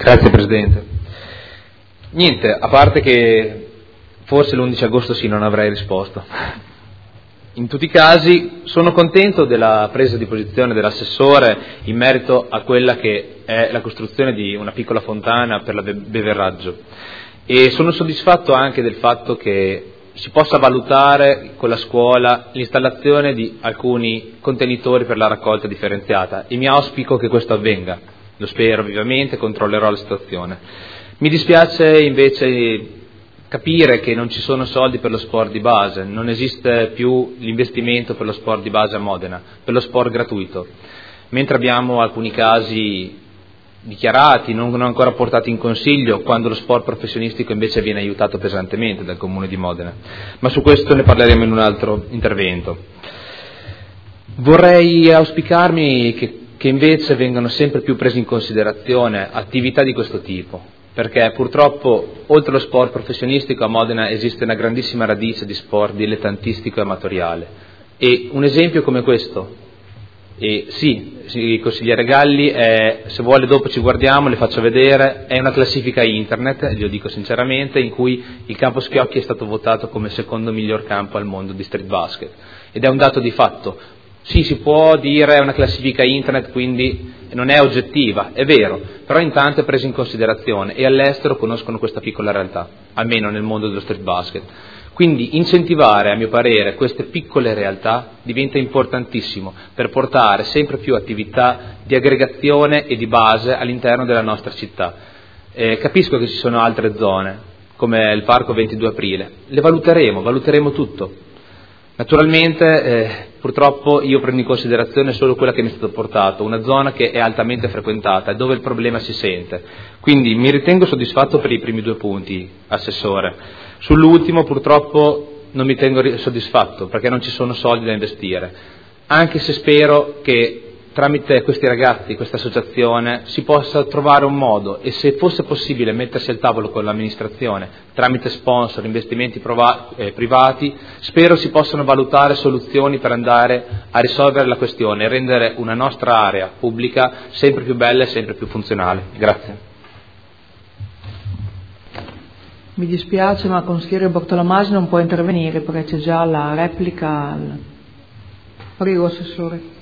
Grazie Presidente. Niente, a parte che forse l'11 agosto sì, non avrei risposto. In tutti i casi sono contento della presa di posizione dell'assessore in merito a quella che è la costruzione di una piccola fontana per la beverraggio e sono soddisfatto anche del fatto che si possa valutare con la scuola l'installazione di alcuni contenitori per la raccolta differenziata e mi auspico che questo avvenga, lo spero vivamente, controllerò la situazione. Mi dispiace invece capire che non ci sono soldi per lo sport di base, non esiste più l'investimento per lo sport di base a Modena, per lo sport gratuito, mentre abbiamo alcuni casi dichiarati, non ancora portati in consiglio, quando lo sport professionistico invece viene aiutato pesantemente dal Comune di Modena. Ma su questo ne parleremo in un altro intervento. Vorrei auspicarmi che invece vengano sempre più prese in considerazione attività di questo tipo, perché purtroppo oltre allo sport professionistico a Modena esiste una grandissima radice di sport dilettantistico e amatoriale e un esempio come questo, e sì, consigliere Galli, se vuole dopo ci guardiamo, le faccio vedere, è una classifica internet, glielo dico sinceramente, in cui il campo Schiocchi è stato votato come secondo miglior campo al mondo di street basket ed è un dato di fatto. Sì, si può dire è una classifica internet, quindi non è oggettiva, è vero, però intanto è presa in considerazione e all'estero conoscono questa piccola realtà, almeno nel mondo dello street basket. Quindi incentivare, a mio parere, queste piccole realtà diventa importantissimo per portare sempre più attività di aggregazione e di base all'interno della nostra città. Capisco che ci sono altre zone, come il Parco 22 Aprile, le valuteremo tutto. Naturalmente, purtroppo io prendo in considerazione solo quella che mi è stato portato, una zona che è altamente frequentata e dove il problema si sente. Quindi mi ritengo soddisfatto per i primi 2 punti, Assessore. Sull'ultimo purtroppo non mi tengo soddisfatto perché non ci sono soldi da investire, anche se spero che tramite questi ragazzi, questa associazione, si possa trovare un modo e se fosse possibile mettersi al tavolo con l'amministrazione tramite sponsor, investimenti privati, spero si possano valutare soluzioni per andare a risolvere la questione e rendere una nostra area pubblica sempre più bella e sempre più funzionale. Grazie. Mi dispiace, ma il consigliere Bortolomasi non può intervenire perché c'è già la replica. Prego, Assessore.